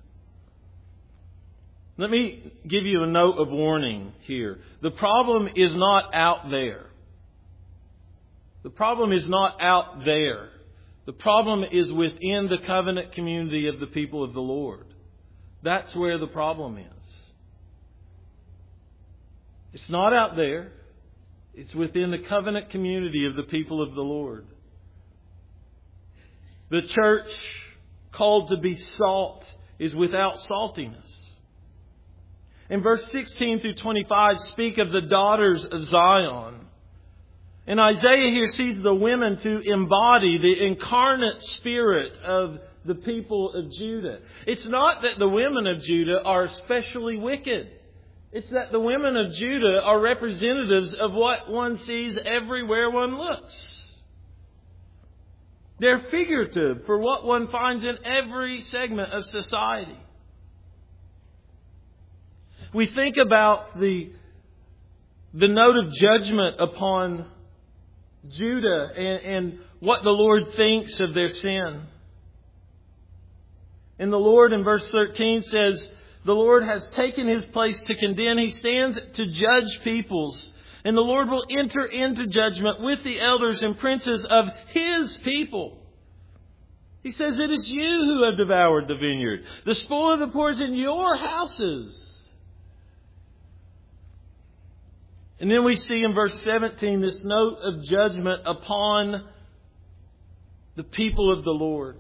Let me give you a note of warning here. The problem is not out there. The problem is not out there. The problem is within the covenant community of the people of the Lord. That's where the problem is. It's not out there. It's within the covenant community of the people of the Lord. The church, called to be salt, is without saltiness. In verse 16 through 25 speak of the daughters of Zion. And Isaiah here sees the women to embody the incarnate spirit of the people of Judah. It's not that the women of Judah are especially wicked. It's that the women of Judah are representatives of what one sees everywhere one looks. They're figurative for what one finds in every segment of society. We think about the note of judgment upon Judah and what the Lord thinks of their sin. And the Lord in verse 13 says, the Lord has taken His place to condemn. He stands to judge peoples. And the Lord will enter into judgment with the elders and princes of His people. He says, it is you who have devoured the vineyard. The spoil of the poor is in your houses. And then we see in verse 17 this note of judgment upon the people of the Lord.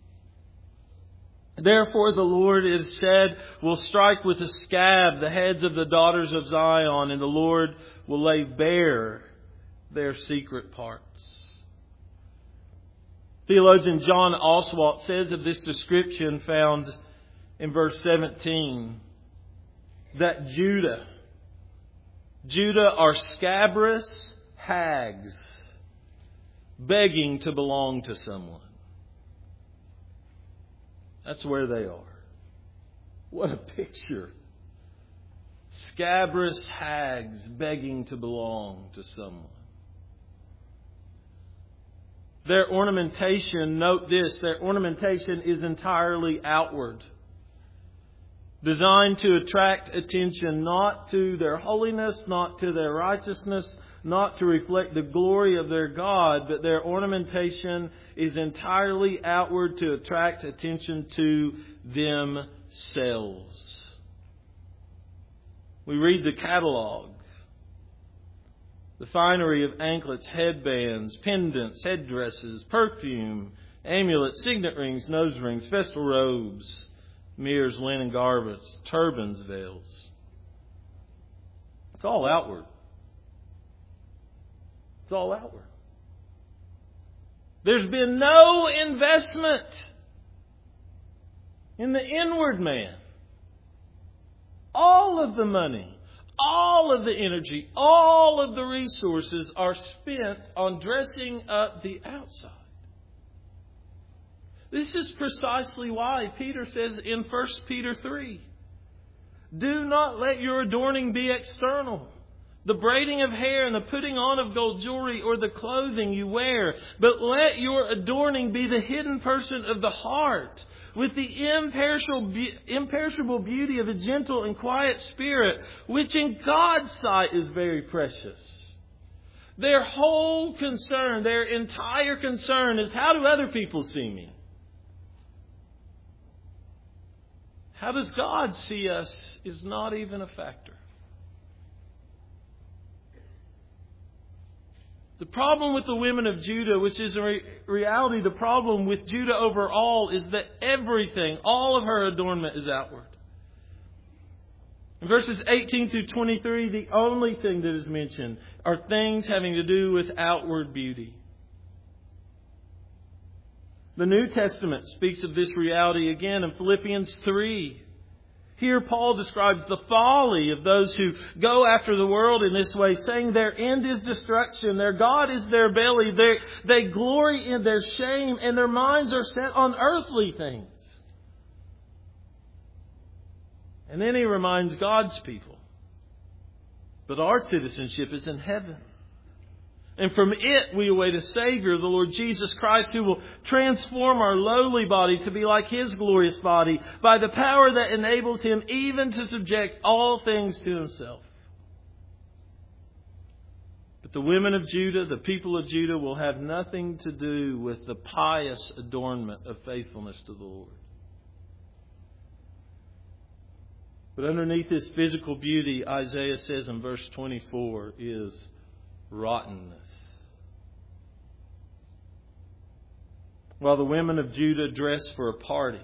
Therefore the Lord, it is said, will strike with a scab the heads of the daughters of Zion, and the Lord will lay bare their secret parts. Theologian John Oswalt says of this description found in verse 17 that Judah are scabrous hags begging to belong to someone. That's where they are. What a picture. Scabrous hags begging to belong to someone. Their ornamentation, note this, their ornamentation is entirely outward. Designed to attract attention, not to their holiness, not to their righteousness, not to reflect the glory of their God, but their ornamentation is entirely outward to attract attention to themselves. We read the catalog. The finery of anklets, headbands, pendants, headdresses, perfume, amulets, signet rings, nose rings, festal robes, mirrors, linen garments, turbans, veils. It's all outward. It's all outward. There's been no investment in the inward man. All of the money, all of the energy, all of the resources are spent on dressing up the outside. This is precisely why Peter says in 1 Peter 3, do not let your adorning be external, the braiding of hair and the putting on of gold jewelry or the clothing you wear, but let your adorning be the hidden person of the heart, with the imperishable beauty of a gentle and quiet spirit, which in God's sight is very precious. Their whole concern, their entire concern is, how do other people see me? How does God see us is not even a factor. The problem with the women of Judah, which is in reality the problem with Judah overall, is that everything, all of her adornment is outward. In verses 18 through 23, the only thing that is mentioned are things having to do with outward beauty. The New Testament speaks of this reality again in Philippians 3. Here Paul describes the folly of those who go after the world in this way, saying their end is destruction, their God is their belly, they glory in their shame, and their minds are set on earthly things. And then he reminds God's people, but our citizenship is in heaven. And from it we await a Savior, the Lord Jesus Christ, who will transform our lowly body to be like His glorious body by the power that enables Him even to subject all things to Himself. But the women of Judah, the people of Judah, will have nothing to do with the pious adornment of faithfulness to the Lord. But underneath this physical beauty, Isaiah says in verse 24, is rottenness. While the women of Judah dress for a party,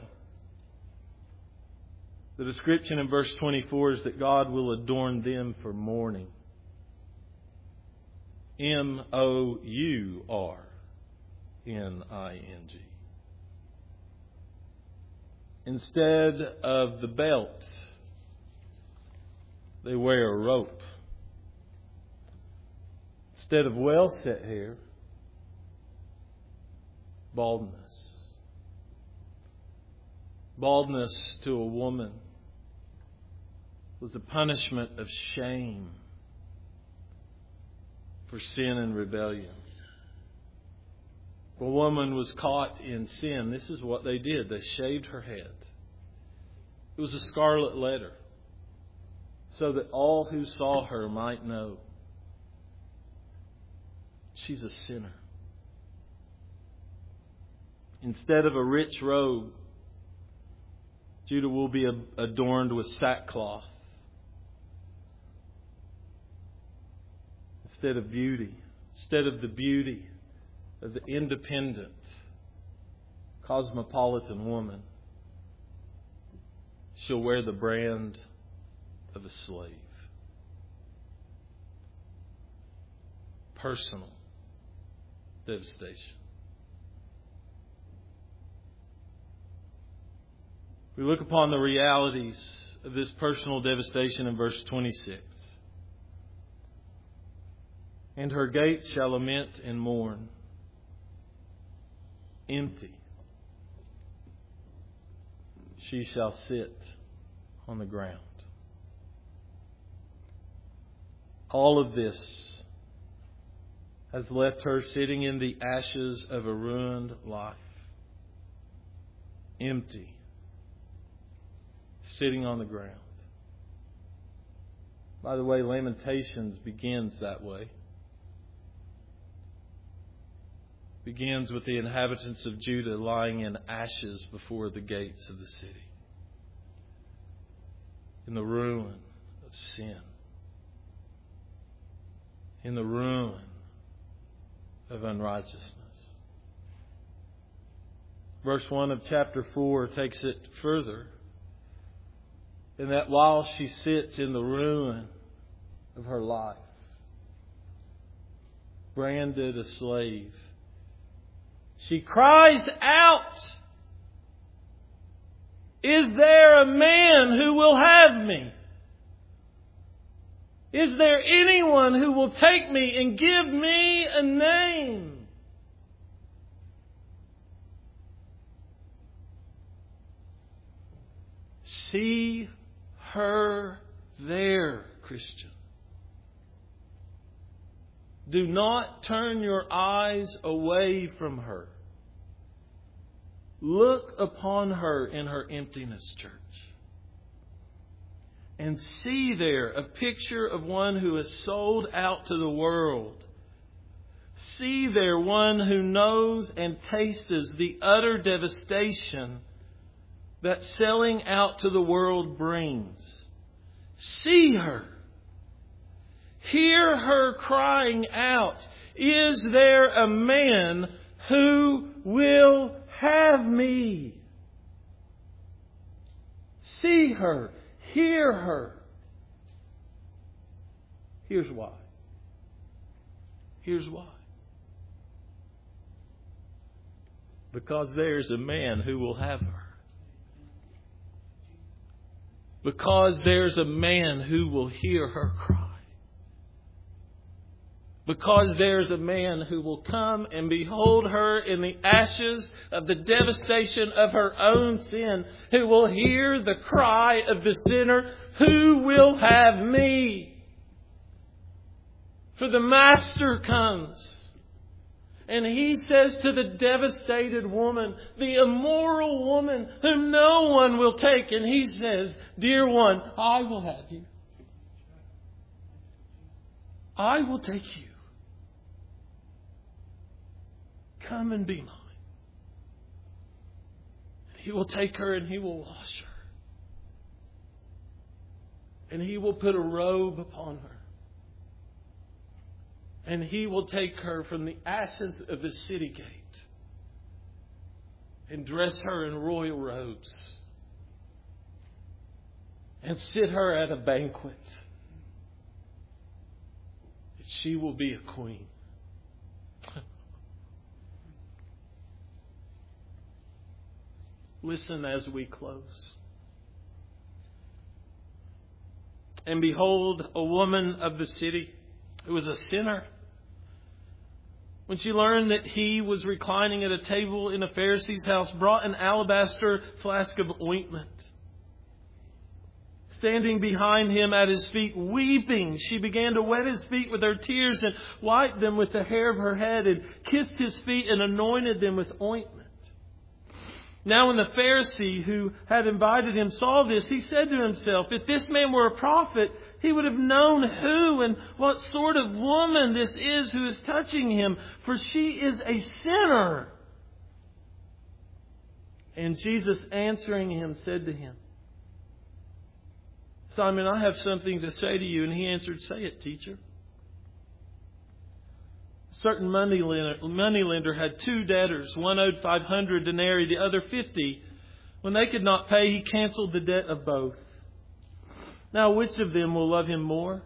the description in verse 24 is that God will adorn them for mourning. M-O-U-R-N-I-N-G. Instead of the belt, they wear a rope. Instead of well-set hair, baldness. Baldness to a woman was a punishment of shame for sin and rebellion. If a woman was caught in sin, this is what they did. They shaved her head. It was a scarlet letter, so that all who saw her might know she's a sinner. Instead of a rich robe, Judah will be adorned with sackcloth. Instead of beauty, instead of the beauty of the independent, cosmopolitan woman, she'll wear the brand of a slave. Personal devastation. We look upon the realities of this personal devastation in verse 26. And her gates shall lament and mourn, empty. She shall sit on the ground. All of this has left her sitting in the ashes of a ruined life. Empty. Sitting on the ground. By the way, Lamentations begins that way. Begins with the inhabitants of Judah lying in ashes before the gates of the city. In the ruin of sin. In the ruin of unrighteousness. Verse 1 of chapter 4 takes it further. In that while she sits in the ruin of her life, branded a slave, she cries out, "Is there a man who will have me? Is there anyone who will take me and give me a name?" See her there, Christian. Do not turn your eyes away from her. Look upon her in her emptiness, church. And see there a picture of one who is sold out to the world. See there one who knows and tastes the utter devastation that selling out to the world brings. See her. Hear her crying out, "Is there a man who will have me?" See her. Hear her. Here's why. Here's why. Because there's a man who will have her. Because there's a man who will hear her cry. Because there's a man who will come and behold her in the ashes of the devastation of her own sin, who will hear the cry of the sinner, "Who will have me?" For the Master comes. And He says to the devastated woman, the immoral woman whom no one will take, and He says, "Dear one, I will have you. I will take you. Come and be mine." He will take her and He will wash her. And He will put a robe upon her. And He will take her from the ashes of the city gate and dress her in royal robes and sit her at a banquet. that she will be a queen. Listen as we close. And behold, a woman of the city who was a sinner, when she learned that he was reclining at a table in a Pharisee's house, brought an alabaster flask of ointment. Standing behind him at his feet, weeping, she began to wet his feet with her tears and wiped them with the hair of her head and kissed his feet and anointed them with ointment. Now when the Pharisee who had invited him saw this, he said to himself, if this man were a prophet, he would have known who and what sort of woman this is who is touching him, for she is a sinner. And Jesus answering him said to him, Simon, I have something to say to you. And he answered, say it, teacher. A certain moneylender had 2 debtors. One owed 500 denarii, the other 50. When they could not pay, he canceled the debt of both. Now, which of them will love him more?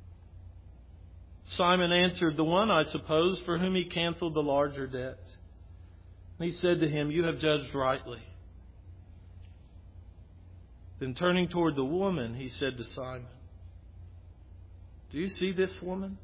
Simon answered, the one, I suppose, for whom he canceled the larger debt. And he said to him, you have judged rightly. Then turning toward the woman, he said to Simon, do you see this woman?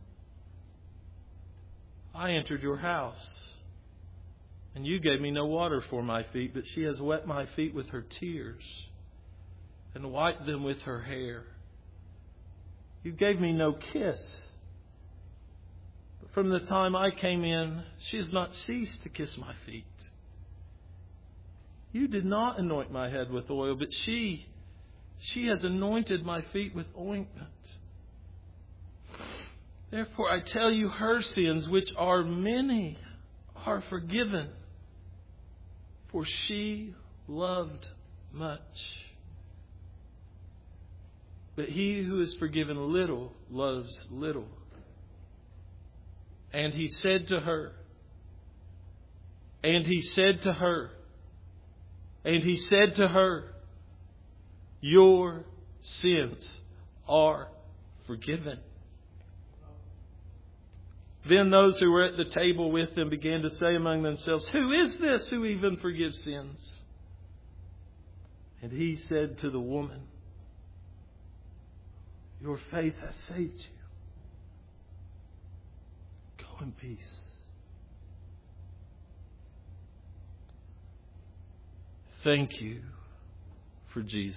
I entered your house, and you gave me no water for my feet, but she has wet my feet with her tears and wiped them with her hair. You gave me no kiss, but from the time I came in, she has not ceased to kiss my feet. You did not anoint my head with oil, but she has anointed my feet with ointment. Therefore, I tell you, her sins, which are many, are forgiven, for she loved much. But he who is forgiven little loves little. And he said to her, your sins are forgiven. Then those who were at the table with them began to say among themselves, who is this who even forgives sins? And he said to the woman, your faith has saved you. Go in peace. Thank you for Jesus.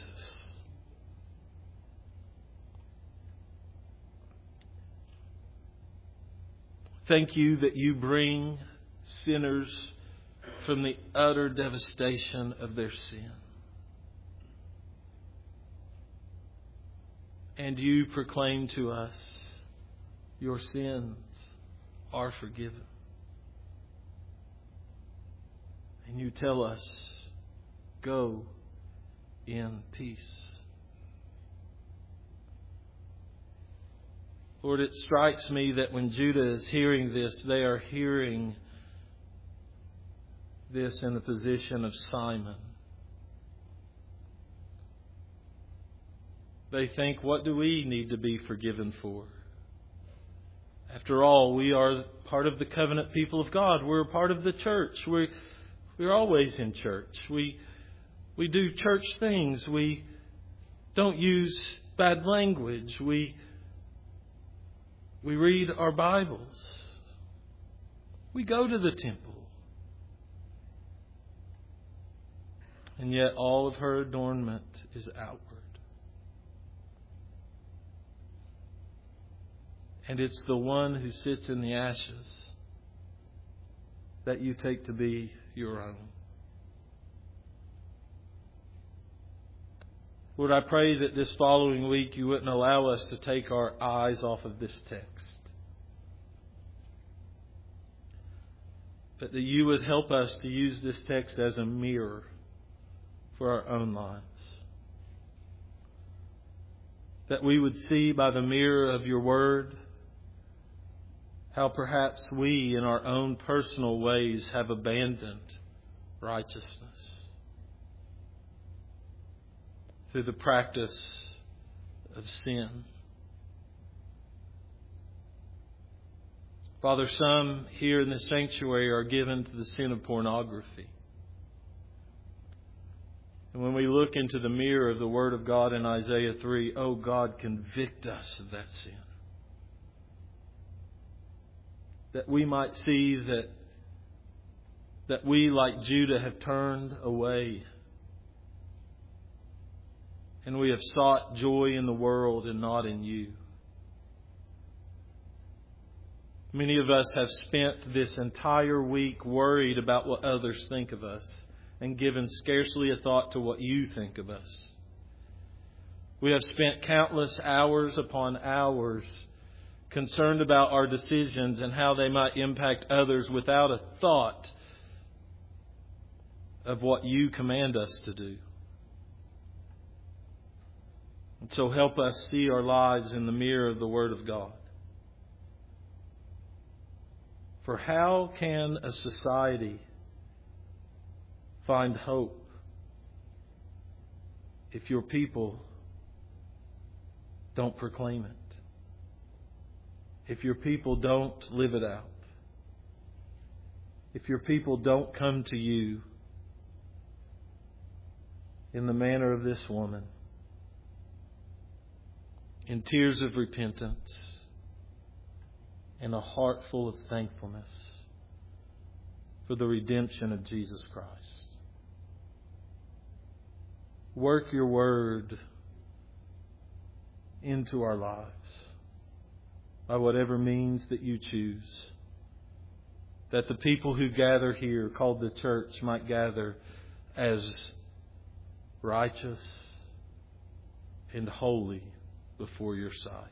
Thank you that you bring sinners from the utter devastation of their sin. And you proclaim to us, your sins are forgiven. And you tell us, go in peace. Lord, it strikes me that when Judah is hearing this, they are hearing this in the position of Simon. They think, what do we need to be forgiven for? After all, we are part of the covenant people of God. We're a part of the church. We're always in church. We do church things. We don't use bad language. We read our Bibles. We go to the temple. And yet all of her adornment is outward. And it's the one who sits in the ashes that you take to be your own. Lord, I pray that this following week you wouldn't allow us to take our eyes off of this text. But that you would help us to use this text as a mirror for our own lives. That we would see by the mirror of your word how perhaps we in our own personal ways have abandoned righteousness through the practice of sin. Father, some here in this sanctuary are given to the sin of pornography. And when we look into the mirror of the Word of God in Isaiah 3, oh God, convict us of that sin. That we might see that we, like Judah, have turned away. And we have sought joy in the world and not in You. Many of us have spent this entire week worried about what others think of us and given scarcely a thought to what You think of us. We have spent countless hours upon hours concerned about our decisions and how they might impact others without a thought of what You command us to do. And so help us see our lives in the mirror of the Word of God. For how can a society find hope if your people don't proclaim it? If your people don't live it out? If your people don't come to You in the manner of this woman, in tears of repentance and a heart full of thankfulness for the redemption of Jesus Christ. Work Your Word into our lives by whatever means that You choose, that the people who gather here, called the church, might gather as righteous and holy before Your sight.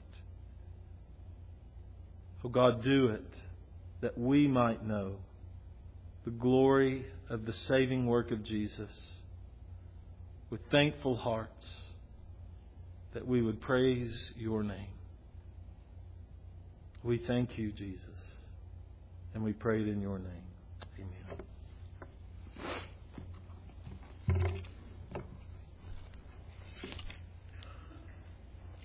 Oh God, do it that we might know the glory of the saving work of Jesus with thankful hearts, that we would praise Your name. We thank You, Jesus, and we pray it in Your name. Amen.